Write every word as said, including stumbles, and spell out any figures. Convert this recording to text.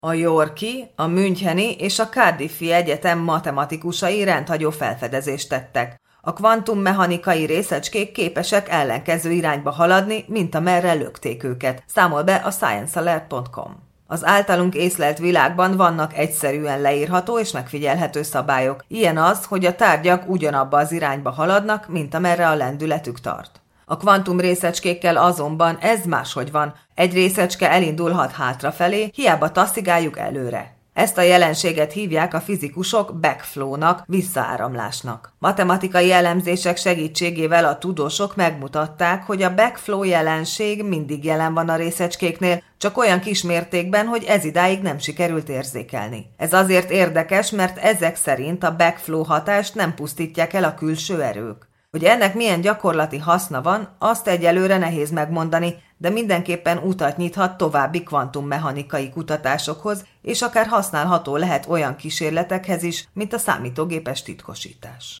A Yorki, a Müncheni és a Cardiffi Egyetem matematikusai rendhagyó felfedezést tettek. A kvantummechanikai részecskék képesek ellenkező irányba haladni, mint amerre lökték őket, számol be a science alert pont com. Az általunk észlelt világban vannak egyszerűen leírható és megfigyelhető szabályok. Ilyen az, hogy a tárgyak ugyanabba az irányba haladnak, mint amerre a lendületük tart. A kvantum részecskékkel azonban ez máshogy van. Egy részecske elindulhat hátrafelé, hiába taszigáljuk előre. Ezt a jelenséget hívják a fizikusok backflow-nak, visszaáramlásnak. Matematikai elemzések segítségével a tudósok megmutatták, hogy a backflow jelenség mindig jelen van a részecskéknél, csak olyan kis mértékben, hogy ez idáig nem sikerült érzékelni. Ez azért érdekes, mert ezek szerint a backflow hatást nem pusztítják el a külső erők. Hogy ennek milyen gyakorlati haszna van, azt egyelőre nehéz megmondani, de mindenképpen utat nyithat további kvantummechanikai kutatásokhoz, és akár használható lehet olyan kísérletekhez is, mint a számítógépes titkosítás.